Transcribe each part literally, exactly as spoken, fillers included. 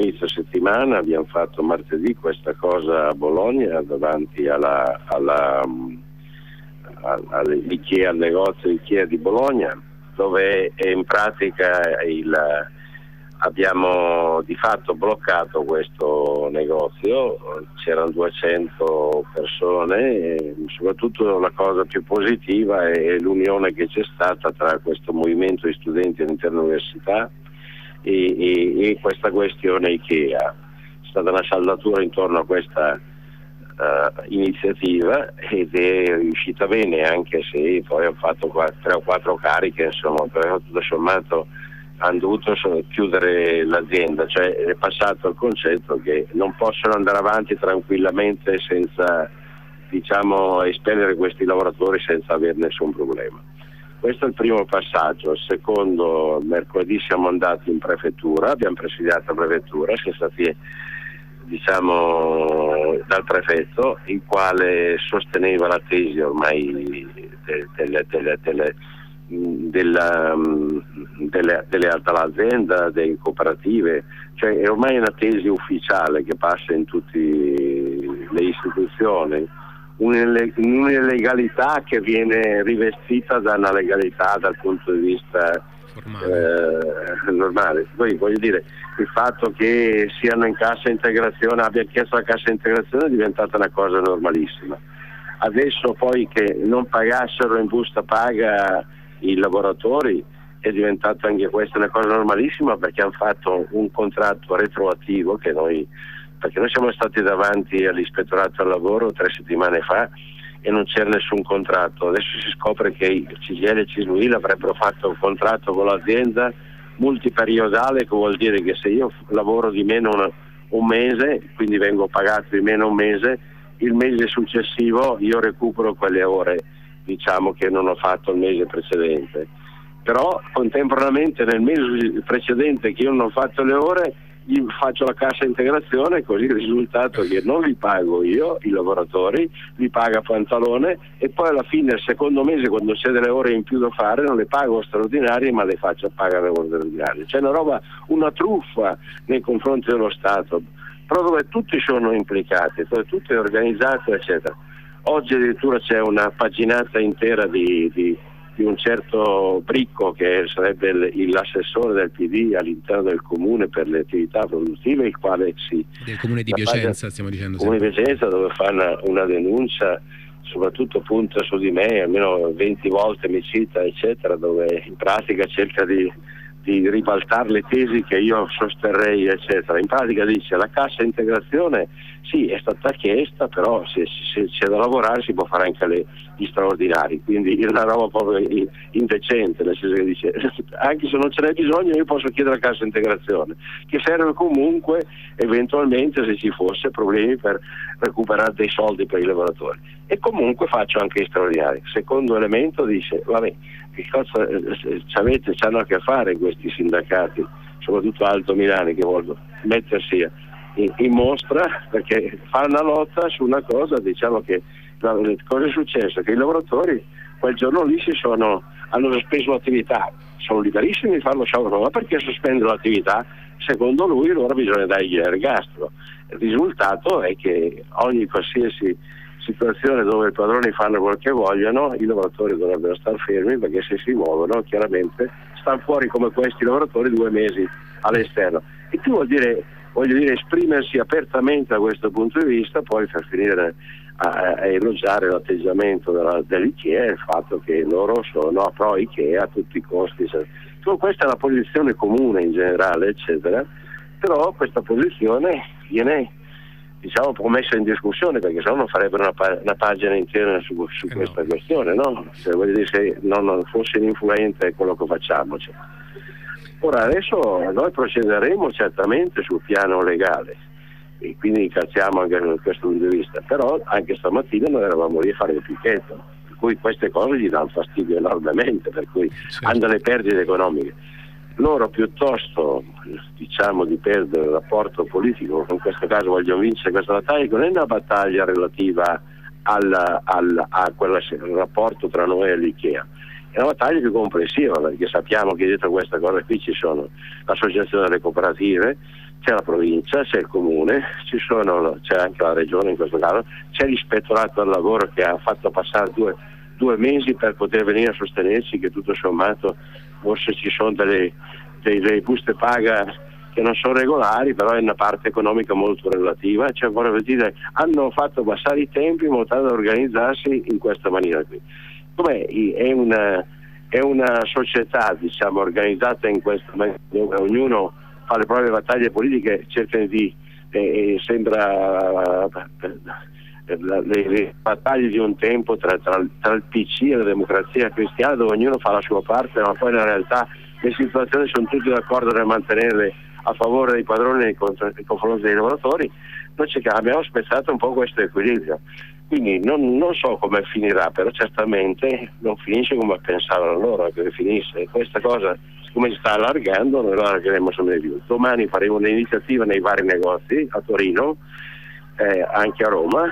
inizio settimana abbiamo fatto martedì questa cosa a Bologna davanti alla, alla, all'Ikea, al negozio Ikea di Bologna, dove in pratica il, abbiamo di fatto bloccato questo negozio. C'erano duecento persone e soprattutto la cosa più positiva è l'unione che c'è stata tra questo movimento di studenti all'interno dell'università e, e, e questa questione Ikea. C'è stata una saldatura intorno a questa uh, iniziativa ed è riuscita bene, anche se poi ho fatto tre o quattro cariche, insomma, però tutto sommato hanno dovuto chiudere l'azienda, cioè è passato il concetto che non possono andare avanti tranquillamente senza, diciamo, espellere questi lavoratori senza avere nessun problema. Questo è il primo passaggio. Il secondo, mercoledì siamo andati in prefettura, abbiamo presidiato la prefettura, siamo stati, diciamo, dal prefetto, il quale sosteneva la tesi ormai delle, delle, delle Della, delle, delle dell'azienda, delle cooperative, cioè è ormai una tesi ufficiale che passa in tutte le istituzioni, un'illegalità che viene rivestita da una legalità dal punto di vista eh, normale. Poi voglio dire, il fatto che siano in cassa integrazione, abbia chiesto la cassa integrazione è diventata una cosa normalissima. Adesso poi che non pagassero in busta paga i lavoratori è diventata anche questa una cosa normalissima, perché hanno fatto un contratto retroattivo che noi, perché noi siamo stati davanti all'ispettorato al lavoro tre settimane fa e non c'era nessun contratto. Adesso si scopre che il C G I L e C I S L U I L avrebbero fatto un contratto con l'azienda multiperiodale, che vuol dire che se io lavoro di meno una, un mese, quindi vengo pagato di meno un mese, il mese successivo io recupero quelle ore, diciamo, che non ho fatto il mese precedente. Però contemporaneamente nel mese precedente che io non ho fatto le ore gli faccio la cassa integrazione, così il risultato è che non li pago io i lavoratori, li paga Pantalone, e poi alla fine del secondo mese, quando c'è delle ore in più da fare, non le pago straordinarie ma le faccio pagare straordinarie. C'è una roba, una truffa nei confronti dello Stato, però dove tutti sono implicati, dove tutto è organizzato, eccetera. Oggi addirittura c'è una paginata intera di, di, di un certo Bricco, che sarebbe il, l'assessore del P D all'interno del comune per le attività produttive, il quale si... Del comune di Piacenza, pagina, stiamo dicendo. Comune di Piacenza, dove fa una, una denuncia, soprattutto punta su di me, almeno venti volte mi cita, eccetera, dove in pratica cerca di, di ribaltare le tesi che io sosterrei, eccetera. In pratica dice: la cassa integrazione sì, è stata chiesta, però se, se c'è da lavorare si può fare anche le, gli straordinari, quindi è una roba proprio indecente, nel senso che dice anche se non ce n'è bisogno io posso chiedere la cassa integrazione, che serve comunque eventualmente se ci fosse problemi per recuperare dei soldi per i lavoratori, e comunque faccio anche gli straordinari. Secondo elemento dice: vabbè, che cosa c'avete, c'hanno a che fare questi sindacati, soprattutto Alto Milano, che vogliono mettersi in, in mostra perché fa una lotta su una cosa, diciamo che cosa è successo? Che i lavoratori quel giorno lì si sono, hanno sospeso l'attività, sono liberissimi di farlo sciopero, ma perché sospendere l'attività? Secondo lui allora bisogna dargli l'ergastolo. Il risultato è che ogni qualsiasi situazione dove i padroni fanno quel che vogliono, i lavoratori dovrebbero star fermi, perché se si muovono chiaramente stanno fuori come questi lavoratori due mesi all'esterno. E qui vuol dire, voglio dire, esprimersi apertamente da questo punto di vista, poi per finire a, a elogiare l'atteggiamento della, dell'Ikea e il fatto che loro sono pro Ikea a tutti i costi. Cioè, questa è la posizione comune in generale, eccetera, però questa posizione viene, diciamo, messa in discussione, perché se no non farebbero una, pa- una pagina intera su, su eh questa no. questione, no? Se, voglio dire, se non, non fosse influente quello che facciamo. Cioè. Ora adesso noi procederemo certamente sul piano legale e quindi incalziamo anche da questo punto di vista, però anche stamattina noi eravamo lì a fare il picchetto, per cui queste cose gli danno fastidio enormemente, per cui certo. hanno delle perdite economiche. Loro piuttosto, diciamo, di perdere il rapporto politico, in questo caso vogliono vincere questa battaglia, che non è una battaglia relativa al, al, a quel rapporto tra noi e l'Ikea, è una battaglia più complessiva, perché sappiamo che dietro questa cosa qui ci sono l'associazione delle cooperative, c'è la provincia, c'è il comune, ci sono, c'è anche la regione in questo caso, c'è l'ispettorato del lavoro che ha fatto passare due, due mesi per poter venire a sostenerci che tutto sommato forse ci sono delle, delle buste paga che non sono regolari, però è una parte economica molto relativa, cioè vorrei dire hanno fatto passare i tempi in modo da organizzarsi in questa maniera qui. Com'è? È una, è una società, diciamo, organizzata in questa maniera dove ognuno fa le proprie battaglie politiche, cercano di eh, sembra eh, le, le battaglie di un tempo tra, tra, tra il P C e la democrazia cristiana, dove ognuno fa la sua parte, ma poi in realtà le situazioni sono tutti d'accordo nel mantenerle a favore dei padroni e nei confronti dei lavoratori. Noi abbiamo spezzato un po' questo equilibrio, quindi non, non so come finirà, però certamente non finisce come pensavano loro che finisse. Questa cosa, come si sta allargando, noi lo allargheremo sempre di più. Domani faremo un'iniziativa nei vari negozi a Torino, eh, anche a Roma,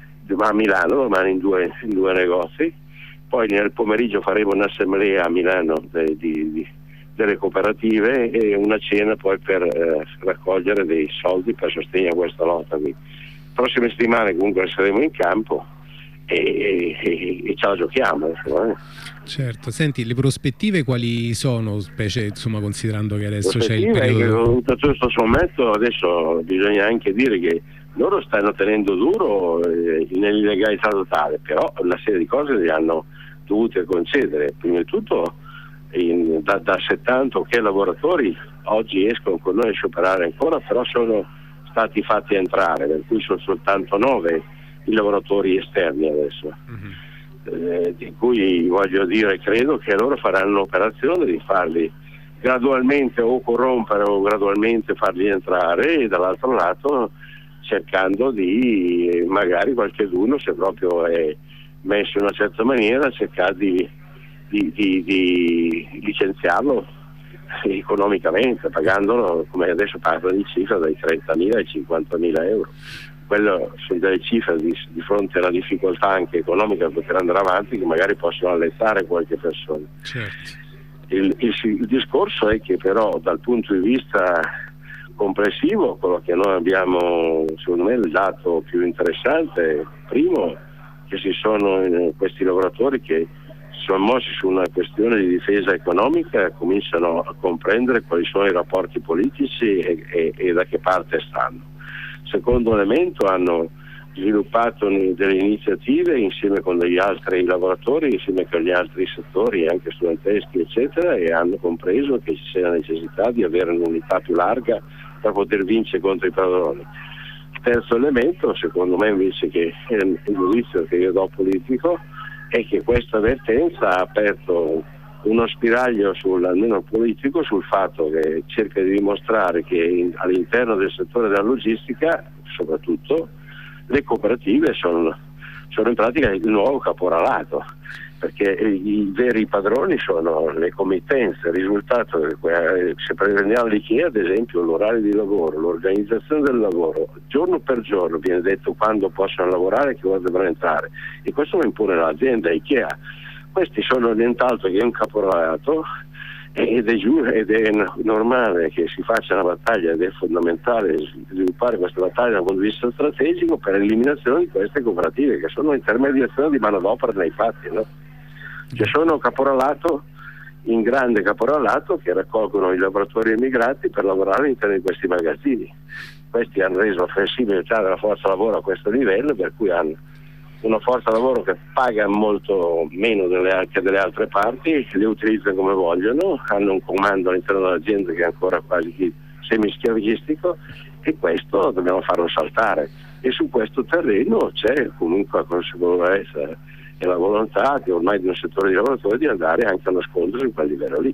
a Milano domani in due, in due negozi, poi nel pomeriggio faremo un'assemblea a Milano de, di, di delle cooperative e una cena poi per eh, raccogliere dei soldi per sostenere questa lotta qui. Prossime settimane comunque saremo in campo e, e, e ce la giochiamo, insomma, eh. Certo, senti, le prospettive quali sono, specie insomma considerando che adesso c'è il periodo... Tutto questo sommetto adesso bisogna anche dire che loro stanno tenendo duro eh, nell'illegalità totale, però una serie di cose le hanno dovute concedere. Prima di tutto In, da, da settanta che lavoratori oggi escono con noi a scioperare ancora, però sono stati fatti entrare, per cui sono soltanto nove i lavoratori esterni adesso, mm-hmm. eh, di cui voglio dire credo che loro faranno l'operazione di farli gradualmente o corrompere o gradualmente farli entrare, e dall'altro lato cercando di magari qualcheduno, se proprio è messo in una certa maniera, cercare di Di, di, di licenziarlo economicamente, pagandolo, come adesso parla di cifre dai trentamila ai cinquantamila euro. Quello sono delle cifre di, di fronte alla difficoltà anche economica per poter andare avanti, che magari possono allentare qualche persona. Certo. Il, il, il discorso è che però dal punto di vista complessivo quello che noi abbiamo, secondo me, il dato più interessante, primo, che ci sono questi lavoratori che sono mossi su una questione di difesa economica, cominciano a comprendere quali sono i rapporti politici e, e, e da che parte stanno. Secondo elemento, hanno sviluppato delle iniziative insieme con degli altri lavoratori, insieme con gli altri settori anche studenteschi eccetera, e hanno compreso che ci sia la necessità di avere un'unità più larga per poter vincere contro i padroni. Terzo elemento, secondo me invece, che è il giudizio che io do politico, è che questa avvertenza ha aperto uno spiraglio sul, almeno politico, sul fatto che cerca di dimostrare che in, all'interno del settore della logistica soprattutto le cooperative sono, sono in pratica il nuovo caporalato, perché i, i veri padroni sono le committenze. Il risultato è che se prendiamo l'IKEA ad esempio, l'orario di lavoro, l'organizzazione del lavoro, giorno per giorno viene detto quando possono lavorare e che ora devono entrare, e questo lo impone l'azienda IKEA. Questi sono nient'altro che un caporalato, ed è, giù, ed è normale che si faccia una battaglia, ed è fondamentale sviluppare questa battaglia dal punto di vista strategico per l'eliminazione di queste cooperative che sono intermediazione di manodopera nei fatti, no? Che sono caporalato, in grande caporalato, che raccolgono i lavoratori immigrati per lavorare all'interno di questi magazzini. Questi hanno reso flessibilità della forza lavoro a questo livello, per cui hanno una forza lavoro che paga molto meno delle, che delle altre parti, le utilizzano come vogliono, hanno un comando all'interno dell'azienda che è ancora quasi semi-schiavistico, e questo dobbiamo farlo saltare. E su questo terreno c'è comunque la consapevolezza e la volontà che ormai di un settore di lavoratori di andare anche allo scontro su quel livello lì,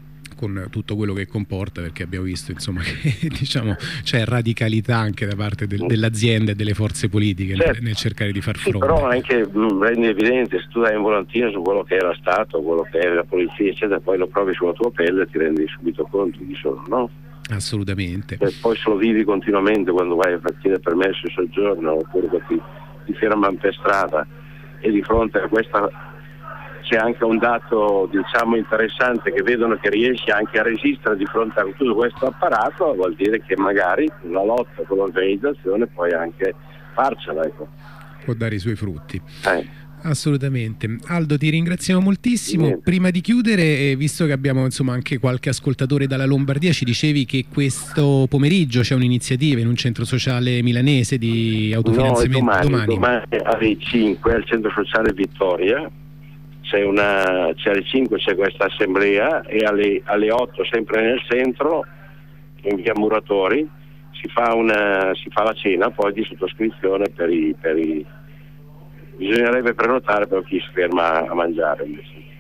con tutto quello che comporta, perché abbiamo visto insomma che diciamo c'è radicalità anche da parte del, dell'azienda e delle forze politiche, certo, nel, nel cercare di far fronte. Sì, però anche mh, rendi evidente, se tu dai un volantino su quello che era Stato, quello che è la polizia eccetera, poi lo provi sulla tua pelle e ti rendi subito conto di sono, no? Assolutamente. E poi se lo vivi continuamente quando vai a partire permesso di soggiorno, oppure che ti, ti fermano per strada, e di fronte a questa c'è anche un dato, diciamo, interessante, che vedono che riesci anche a resistere di fronte a tutto questo apparato, vuol dire che magari una lotta con l'organizzazione puoi anche farcela, ecco. Può dare i suoi frutti. Eh. Assolutamente. Aldo, ti ringraziamo moltissimo. Niente. Prima di chiudere, eh, visto che abbiamo insomma anche qualche ascoltatore dalla Lombardia, ci dicevi che questo pomeriggio c'è un'iniziativa in un centro sociale milanese di autofinanziamento. No, domani, domani. domani alle cinque al centro sociale Vittoria c'è una, c'è alle cinque c'è questa assemblea, e alle, alle otto sempre nel centro, in via Muratori, si fa, una, si fa la cena poi di sottoscrizione per i, per i bisognerebbe prenotare per chi si ferma a mangiare invece.